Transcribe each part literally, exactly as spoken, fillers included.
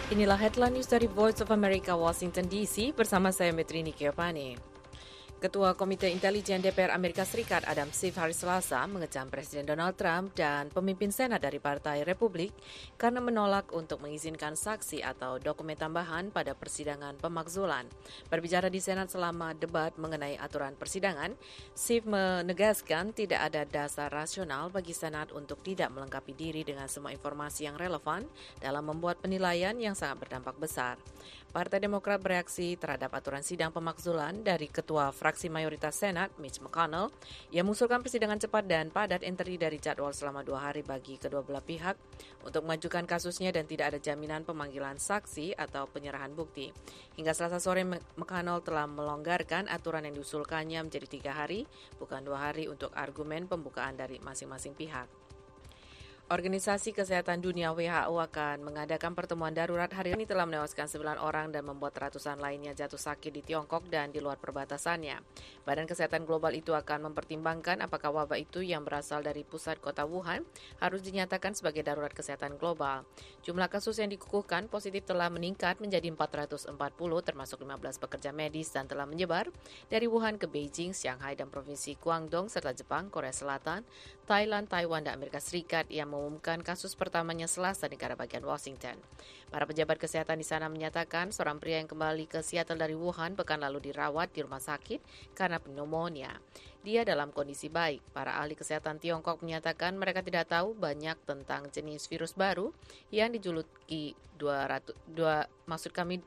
Inilah headline news dari Voice of America, Washington D C, bersama saya Metrini Kiopani. Ketua Komite Intelijen D P R Amerika Serikat Adam Schiff hari Selasa mengecam Presiden Donald Trump dan pemimpin Senat dari Partai Republik karena menolak untuk mengizinkan saksi atau dokumen tambahan pada persidangan pemakzulan. Berbicara di Senat selama debat mengenai aturan persidangan, Schiff menegaskan tidak ada dasar rasional bagi Senat untuk tidak melengkapi diri dengan semua informasi yang relevan dalam membuat penilaian yang sangat berdampak besar. Partai Demokrat bereaksi terhadap aturan sidang pemakzulan dari Ketua Fraksi Mayoritas Senat, Mitch McConnell, yang mengusulkan persidangan cepat dan padat yang terdiri dari jadwal selama dua hari bagi kedua belah pihak untuk mengajukan kasusnya dan tidak ada jaminan pemanggilan saksi atau penyerahan bukti. Hingga Selasa sore, McConnell telah melonggarkan aturan yang diusulkannya menjadi tiga hari, bukan dua hari untuk argumen pembukaan dari masing-masing pihak. Organisasi Kesehatan Dunia W H O akan mengadakan pertemuan darurat hari ini telah menewaskan sembilan orang dan membuat ratusan lainnya jatuh sakit di Tiongkok dan di luar perbatasannya. Badan Kesehatan Global itu akan mempertimbangkan apakah wabah itu yang berasal dari pusat kota Wuhan harus dinyatakan sebagai darurat kesehatan global. Jumlah kasus yang dikukuhkan positif telah meningkat menjadi empat ratus empat puluh termasuk lima belas pekerja medis dan telah menyebar dari Wuhan ke Beijing, Shanghai dan Provinsi Guangdong serta Jepang, Korea Selatan, Thailand, Taiwan dan Amerika Serikat yang mengumumkan kasus pertamanya Selasa di negara bagian Washington. Para pejabat kesehatan di sana menyatakan seorang pria yang kembali ke Seattle dari Wuhan pekan lalu dirawat di rumah sakit karena pneumonia. Dia dalam kondisi baik. Para ahli kesehatan Tiongkok menyatakan mereka tidak tahu banyak tentang jenis virus baru yang dijuluki dua ratus dua maksud kami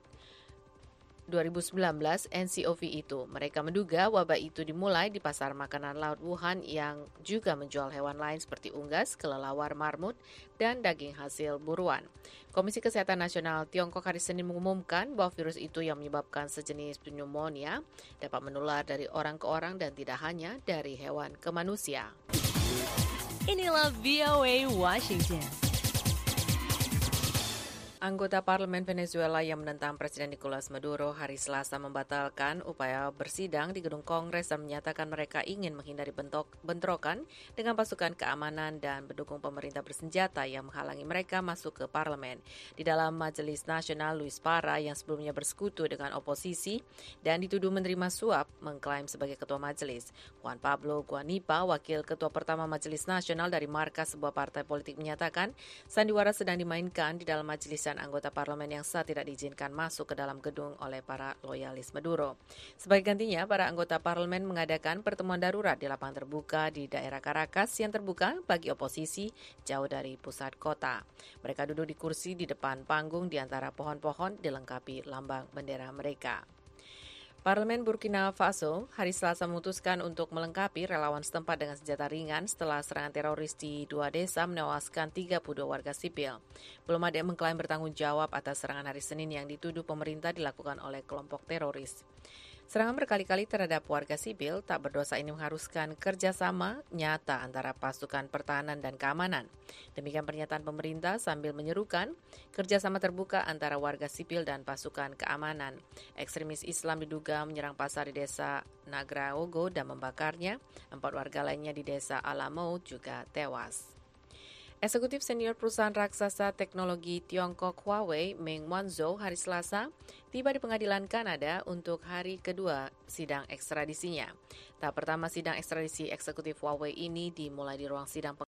dua ribu sembilan belas N C O V itu. Mereka menduga wabah itu dimulai di pasar makanan laut Wuhan yang juga menjual hewan lain seperti unggas, kelelawar, marmut, dan daging hasil buruan. Komisi Kesehatan Nasional Tiongkok hari Senin mengumumkan bahwa virus itu yang menyebabkan sejenis pneumonia dapat menular dari orang ke orang dan tidak hanya dari hewan ke manusia. Inilah V O A Washington. Anggota Parlemen Venezuela yang menentang Presiden Nicolas Maduro hari Selasa membatalkan upaya bersidang di gedung Kongres dan menyatakan mereka ingin menghindari bentok, bentrokan dengan pasukan keamanan dan pendukung pemerintah bersenjata yang menghalangi mereka masuk ke parlemen. Di dalam Majelis Nasional, Luis Parra yang sebelumnya bersekutu dengan oposisi dan dituduh menerima suap mengklaim sebagai ketua majelis. Juan Pablo Guanipa, wakil ketua pertama Majelis Nasional dari markas sebuah partai politik menyatakan sandiwara sedang dimainkan di dalam majelis anggota parlemen yang sah tidak diizinkan masuk ke dalam gedung oleh para loyalis Maduro. Sebagai gantinya, para anggota parlemen mengadakan pertemuan darurat di lapangan terbuka di daerah Caracas yang terbuka bagi oposisi jauh dari pusat kota. Mereka duduk di kursi di depan panggung di antara pohon-pohon dilengkapi lambang bendera mereka. Parlemen Burkina Faso hari Selasa memutuskan untuk melengkapi relawan setempat dengan senjata ringan setelah serangan teroris di dua desa menewaskan tiga puluh dua warga sipil. Belum ada yang mengklaim bertanggung jawab atas serangan hari Senin yang dituduh pemerintah dilakukan oleh kelompok teroris. Serangan berkali-kali terhadap warga sipil tak berdosa ini mengharuskan kerjasama nyata antara pasukan pertahanan dan keamanan. Demikian pernyataan pemerintah sambil menyerukan kerjasama terbuka antara warga sipil dan pasukan keamanan. Ekstremis Islam diduga menyerang pasar di desa Nagraogo dan membakarnya. Empat warga lainnya di desa Alamo juga tewas. Eksekutif senior perusahaan raksasa teknologi Tiongkok Huawei, Meng Wanzhou, hari Selasa tiba di pengadilan Kanada untuk hari kedua sidang ekstradisinya. Tahap pertama sidang ekstradisi eksekutif Huawei ini dimulai di ruang sidang